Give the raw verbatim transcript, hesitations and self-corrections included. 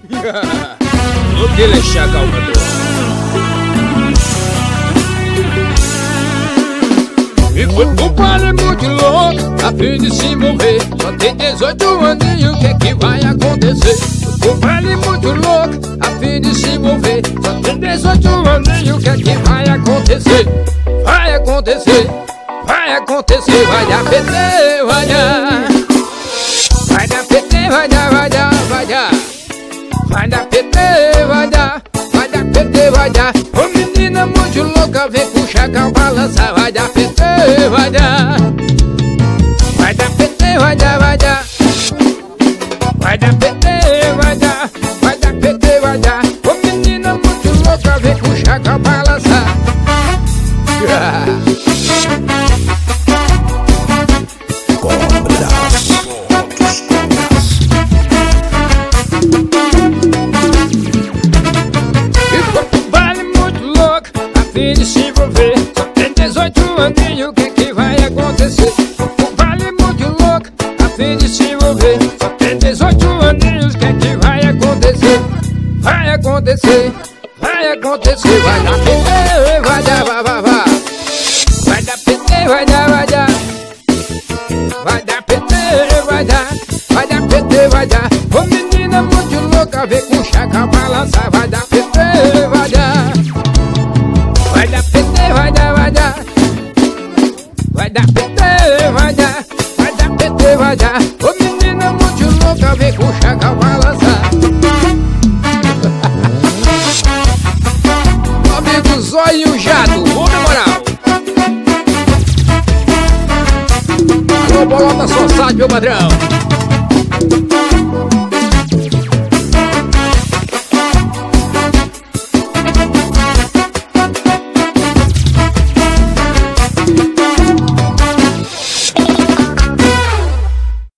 No que ele chega ao metrô. E foi um padre muito louco, a fim de se envolver. Só tem dezoito aninhos, o que é que vai acontecer? Foi um padre muito louco, a fim de se envolver. Só tem dezoito aninhos, o que é que vai acontecer? Vai acontecer, vai acontecer, vai dar P T, vai dar. Vai dar P T, vai dar, vai dar, vai dar. Vai dar P T, vai dar, vai dar P T, vai dar. Ô menina muito louca, vem com o chacal balançar. Vai dar P T, vai dar. Vai dar P T, vai dar, vai dar. Vai dar P T, vai dar. Vai dar P T, vai dar. Ô menina muito louca, vem com o chacal balançar. De se envolver, só tem dezoito aninhos, o que é que vai acontecer? Um vale muito louco, a fim de se envolver. Só tem dezoito aninhos, o que é que vai acontecer? Vai acontecer, vai acontecer, vai dar P T, vai dar, vai, vai, vai. Vai dar P T, vai dar, vai dar. Vai dar P T, vai dar. Vai dar P T, vai dar. Ô menina muito louca, vem com o chacal balançar. Vai dar P T, vai dar. Vai dar P T, vai dar, vai dar. Vai dar P T, vai dar. Vai dar P T, vai dar. Ô menina muito louca, vem com o chacal balançar. Meu amigo Zóio Jado, ô na moral. Alô, bolota só sabe, meu padrão.